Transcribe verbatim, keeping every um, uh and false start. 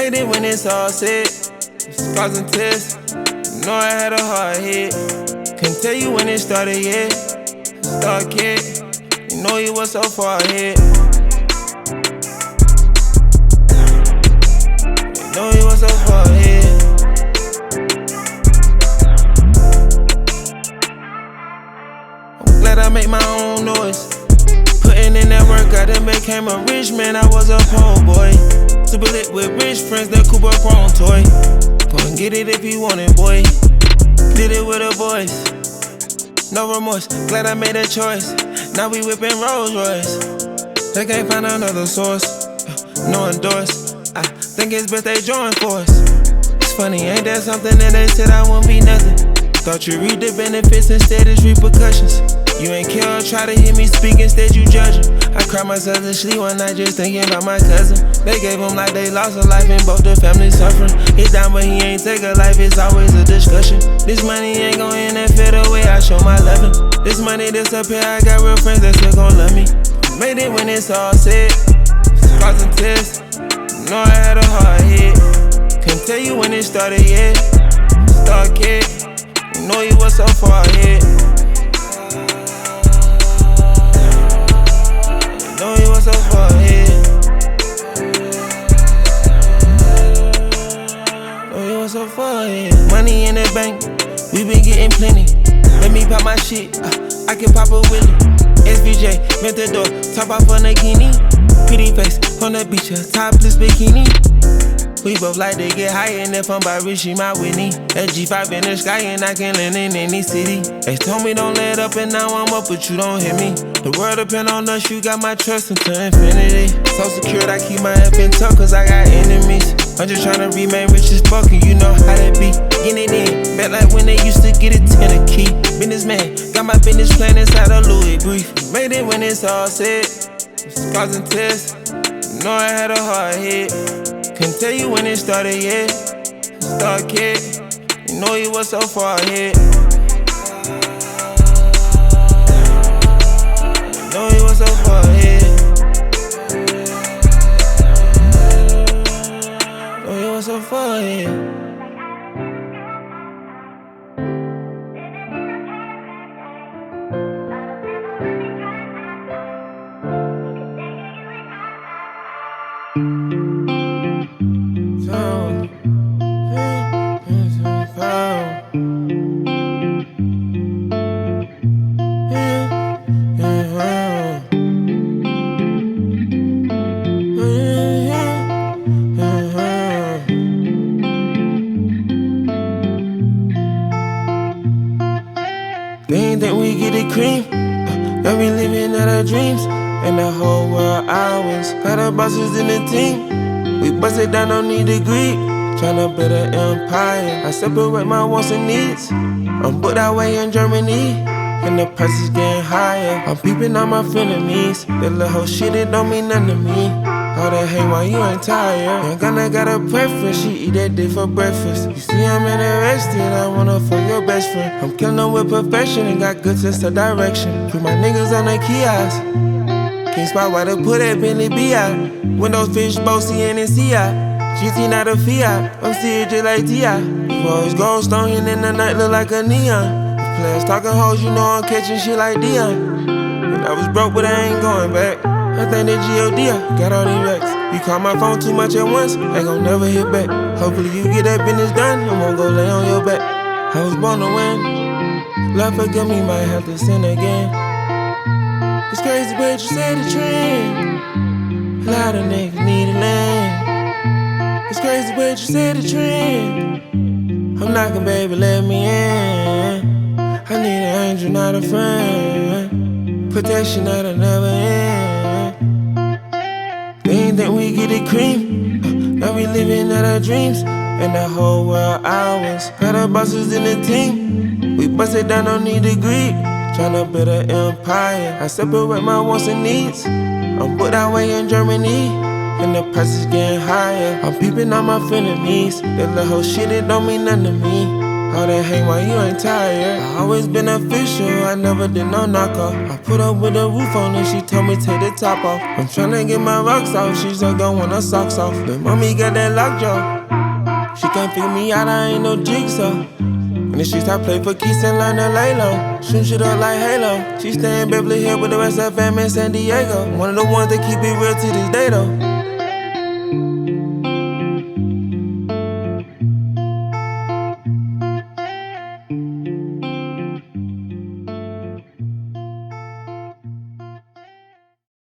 Made it when it's all said. Scars and tests. Know I had a hard hit. Couldn't tell you when it started yet. Start kid. You know you was so far ahead. You know you was so far ahead. I'm glad I make my own noise. Putting in that work, I done became a rich man. I was a poor boy. Super lit with rich friends, that Cooper Chrome toy. Go and get it if you want it, boy. Did it with a voice. No remorse, glad I made a choice. Now we whipping Rolls Royce. They can't find another source. No endorse. I think it's best they join force. It's funny, ain't that something that they said I wouldn't be nothing? Thought you read the benefits instead it's repercussions. You ain't care or try to hear me speak, instead you judging. I cried myself to sleep one night just thinking about my cousin. They gave him like they lost a life and both the family suffering. He's down but he ain't take a life, it's always a discussion. This money ain't gon' end and fade away, I show my loving. This money disappear, I got real friends that still gon' love me. Made it when it's all said. Scars and tests. Know I had a hard hit. Couldn't tell you when it started yet. Start kid. You know you was so far ahead. Know you was so far ahead. Know you was so far ahead. Money in the bank, we been getting plenty. Let me pop my shit, uh, I can pop a willy. S V J, Ventador, top off a Nagini. Pretty face, on the beach, a topless bikini. We both like to get high, and if I'm by Richie, my Whitney. That G five in the sky, and I can land in any city. They told me don't let up, and now I'm up, but you don't hit me. The world depend on us, you got my trust into infinity. So secured, I keep my F in tuck, cause I got enemies. I'm just tryna remain rich as fuck, and you know how that be. Getting it in, back like when they used to get it ten a key. Businessman, got my business plan inside a Louis brief. Made it when it's all said. Scars and tests. Know I had a hard hit. Couldn't tell you when it started yet. Start kid. You know you was so far ahead. You know you was so far ahead. You know you was so far ahead. They ain't think we get the cream. Uh, now we living out our dreams. And the whole world ours. Got our bosses in the team. We bust it down, don't need degree. Tryna build an empire. I separate my wants and needs. I'm put that way in Germany. And the price is getting higher. I'm peeping on my frenemies. That little whole shit, it don't mean nothing to me. All that hate while you ain't tired. Young Gunna got a preference, she eat that dick for breakfast. You see I'm interested, I wanna fuck your best friend. I'm killing them with perfection and got good sense of direction. Put my niggas on the kiosk. Can't spot why they put that Bentley B out. Windows fish, both C N and C I. G T not a Fiat, I'm serious just like T I. Rose gold stone and in the night look like a neon. If players talking hoes, you know I'm catching shit like Dion. And I was broke but I ain't going back. I think that G O D, I got all these racks. You call my phone too much at once, ain't gon' never hit back. Hopefully you get that business done, I won't go lay on your back. I was born to win. Lord forgive me, might have to sin again. It's crazy but you say the trend. A lot of niggas need a land. It's crazy but you say the trend. I'm knocking, baby, let me in. I need an angel, not a friend. Protection that'll never end. They ain't think we get the cream. Now we living out our dreams. And the whole world ours. Got our bosses in the team. We bust it down, don't need degree. Tryna build an empire. I separate my wants and needs. I'm put that way in Germany. And the price is getting higher. I'm peeping on my frenemies. That little whole shit, it don't mean nothing to me. All that hang while you ain't tired. I always been official, I never did no knockoff. I put up with the roof on and she told me take the top off. I'm tryna get my rocks off, she just don't want her socks off. But mommy got that lockjaw. She can't figure me out, I ain't no jigsaw. And then she start play for keys and learn to lay low. Shoot shit up like Halo. She stay in Beverly Hills with the rest of the fam in San Diego. One of the ones that keep it real to this day though.